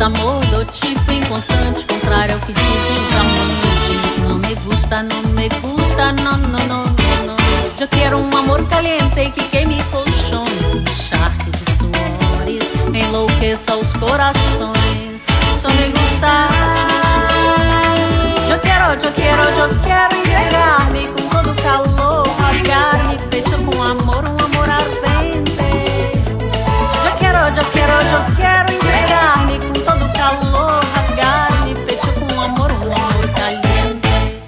gusta amor do tipo inconstante, contrário ao que dizem os amantes. Não me gusta, não me gusta, não, não, não, não, não. Eu quero um amor caliente que queime colchões, encharque de suores, enlouqueça os corações. Só me gusta. Eu quero entregar-me com todo o calor, rasgar-me pecho com amor, um amor ardente. Eu quero entregar-me com todo o calor, rasgar-me pecho com amor, um amor caliente.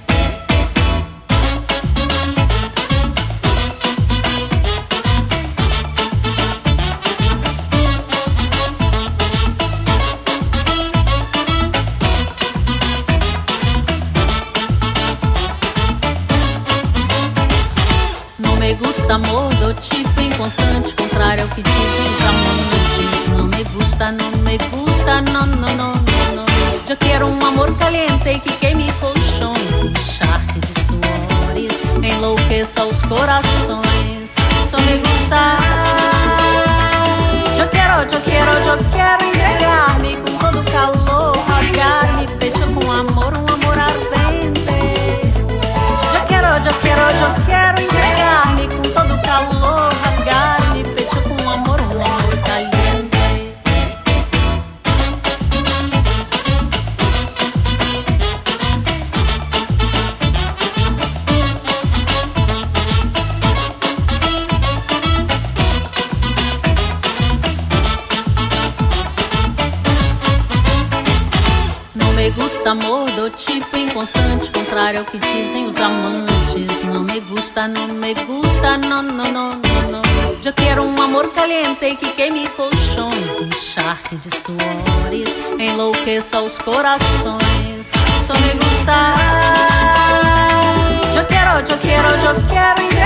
Não me gusta amor do tipo inconstante, contrário ao que dizem os amantes. Não me gusta, não me gusta, não, não, não, não, não. Eu quero um amor caliente que queime colchões, encharque de suores, enlouqueça os corações. Só me gusta. Eu quero entregar-me com todo o calor, rasgar-me pecho com amor, um amor ardente. Eu quero entregar-me com todo o calor, rasgar-me pecho com amor, um amor caliente. Não me gusta amor do tipo inconstante, contrário ao que dizem os amantes. Não me gusta, não me gusta, não, não, não, não, não. Eu quero um amor caliente que queime colchões, encharque de suores, enlouqueça os corações. Só me gusta. Eu quero entregar